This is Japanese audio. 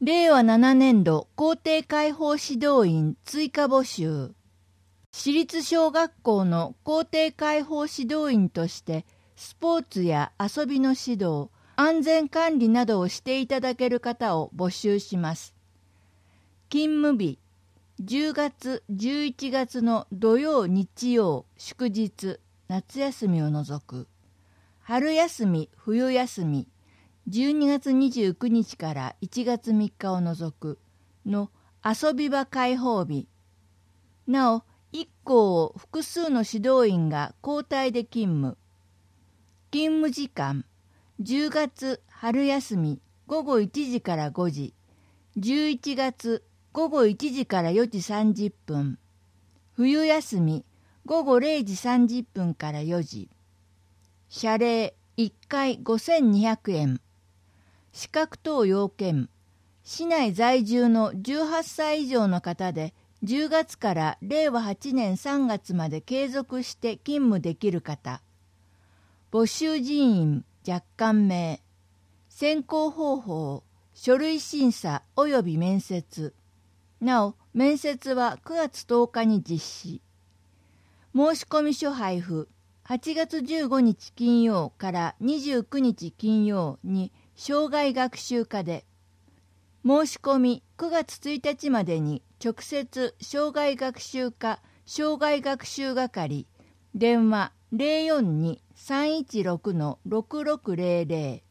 令和7年度校庭開放指導員追加募集。私立小学校の校庭開放指導員としてスポーツや遊びの指導、安全管理などをしていただける方を募集します。勤務日、10月、11月の土曜、日曜、祝日、夏休みを除く。春休み、冬休み、12月29日から1月3日を除くの遊び場開放日。なお、1校を複数の指導員が交代で勤務。勤務時間、10月春休み午後1時から5時、11月午後1時から4時30分、冬休み午後0時30分から4時。謝礼1回5200円。資格等要件、市内在住の18歳以上の方で10月から令和8年3月まで継続して勤務できる方。募集人員若干名。選考方法、書類審査及び面接。なお、面接は9月10日に実施。申込書配布、8月15日金曜から29日金曜に生涯学習課で、申し込み9月1日までに直接生涯学習課生涯学習係、電話 042-316-6600